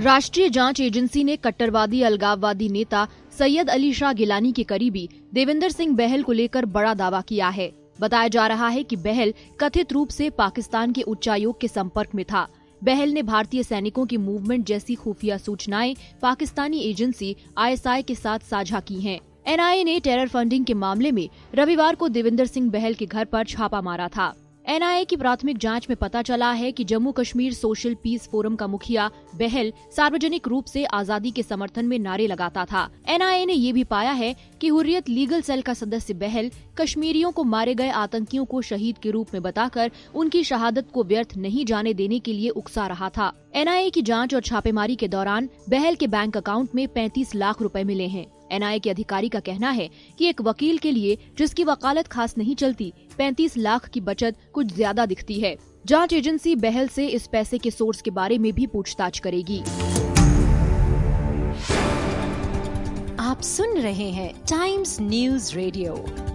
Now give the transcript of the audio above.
राष्ट्रीय जांच एजेंसी ने कट्टरवादी अलगाववादी नेता सैयद अली शाह गिलानी के करीबी देविंदर सिंह बहल को लेकर बड़ा दावा किया है। बताया जा रहा है कि बहल कथित रूप से पाकिस्तान के उच्चायोग के संपर्क में था। बहल ने भारतीय सैनिकों की मूवमेंट जैसी खुफिया सूचनाएं पाकिस्तानी एजेंसी ISI के साथ साझा की हैं। NIA ने टेरर फंडिंग के मामले में रविवार को देविंदर सिंह बहल के घर पर छापा मारा था। NIA की प्राथमिक जांच में पता चला है कि Jammu Kashmir social peace forum का मुखिया बहल सार्वजनिक रूप से आजादी के समर्थन में नारे लगाता था। NIA ने ये भी पाया है कि हुर्रियत लीगल सेल का सदस्य बहल कश्मीरियों को मारे गए आतंकियों को शहीद के रूप में बताकर उनकी शहादत को व्यर्थ नहीं जाने देने के लिए उकसा रहा था। NIA की जांच और छापेमारी के दौरान बहल के बैंक अकाउंट में 35 लाख रुपए मिले हैं। NIA के अधिकारी का कहना है कि एक वकील के लिए जिसकी वकालत खास नहीं चलती, 35 लाख की बचत कुछ ज्यादा दिखती है। जांच एजेंसी बहल से इस पैसे के सोर्स के बारे में भी पूछताछ करेगी। आप सुन रहे हैं टाइम्स न्यूज़ रेडियो।